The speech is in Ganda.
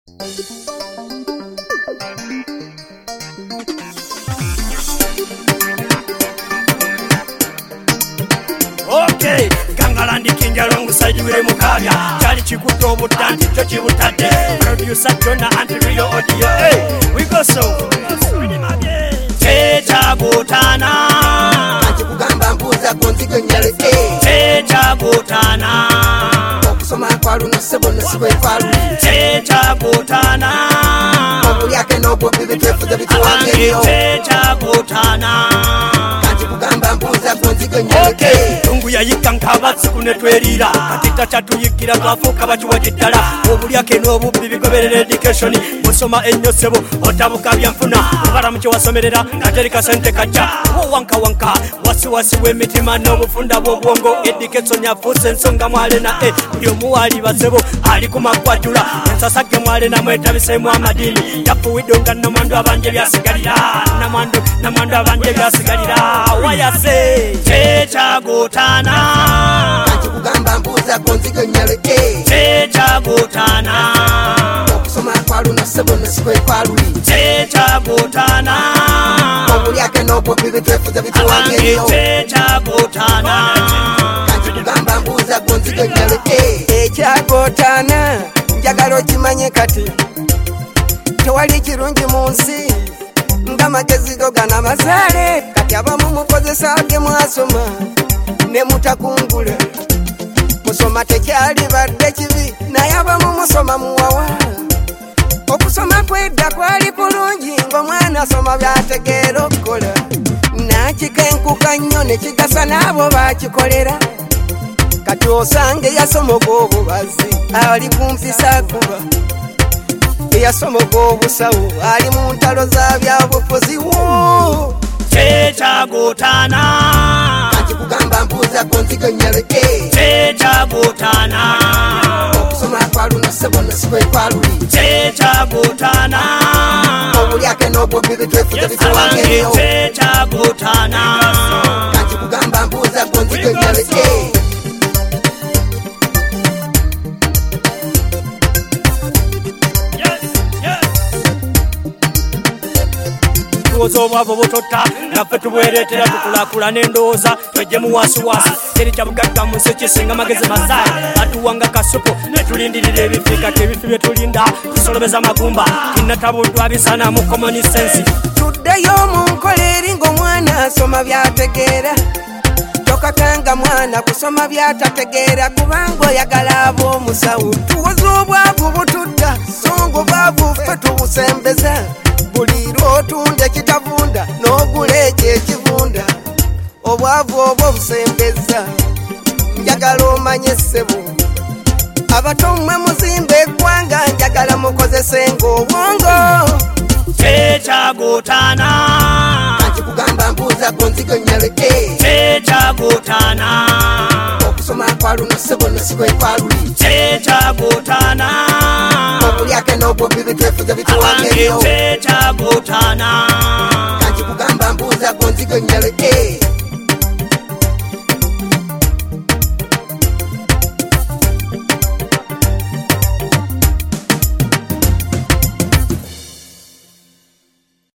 Okay, Gangalandi Kinjalo Musajure Mukabya, Charlie Chikuto Butanti, Tochi Butade, producer Jonah and Rio Audio. Hey, we go so. Teja Butana, Kugamba mbuza konzigo nyaleke. Teja Butana, Okusoma kwalu nasebo nasibo kwalu. Teja Butana, Obulyake nobo bibitefuza bituwangeyo. Teja Butana. Kugamba mbuza konzigo nyaleke. Tungu ya yikanka batsikune twerira katita chatuyikira twafuka bachiwagidala obulyake n'obubbi bigoberera education musoma ennyo sebo otabuka byanfuna abaramuki wasomerera katerika sente kajja wanka wanka wasiwasi w'emitima n'obufunda bw'obwongo education yafuuse ensonga mwale na buli omuwali basebo ali ku makwatula ensasage mwale na mwetabisemu amadini yafuwidonga namwandu abanje byasigalira namwandu abanje byasigalira wayase Teja Butana, Kugamba mbuza konzigo nyaleke. Teja Butana, Okusoma kwalu nasebo nasibo kwalu. Teja Butana, Obulyake nobo bibitefuza bituwangeyo. Teja Butana, Kugamba mbuza konzigo nyaleke. Ekyagotana njagala okimanye kati tewali kirungi mu nsi ng'amagezi go gana mazaale kati abamu mukozesa ge mwasoma ne mutakungula musoma tekyali badde kibi naye abamu musoma muwawa okusoma kwedda kwali kulungi ng'omwana asoma byategeera okukola nakikenkuka nnyo ne kigasa n'abo bakikolera kati osange yasomoga obubazi ali kumpisa kuba eyasomoga obusawo ali mu ntalo za byabufuzi wo. Teja Butana, Kugamba mbuza konzigo nyaleke. Teja Butana, Okusoma kwalu nasebo nasibo kwalu. Teja Butana, Obulyake nobo bibitefuza bituwangeyo. Teja Butana, Kugamba mbuza konzigo nyaleke. obwavo butota naffe tubwereetera tukulakula n'endowooza twejje mu wasiwasi teri kyabugagga mu nsi kisinga magezi mazayi atuwanga kasupu netulindirira ebifika tebifi bye tulinda tusolobeza magumba kinatabuddwa bisana mu common sense tuddeyo mu nkola eri ng'omwana asoma byategeera tokakanga mwana kusoma byatategeera kubanga oyagala ab'omusawo tuwoza obwavu butudda songa obwavu ffe tubusembeza buli lwotunda ekitavunda n'ogula ekyo ekivunda obwavu obwo busembeza njagala omanye ssebo abato mmwe muzimba eggwanga njagala mukozesenga obwongo. Teja Butana, Kugamba mbuza konzigo nyaleke. Teja Butana, Okusoma kwalu nasebo nasibo kwalu. Teja Butana, Obulyake nobo bibitefuza bituwangeyo. Teja Butana, Kugamba mbuza konzigo nyaleke.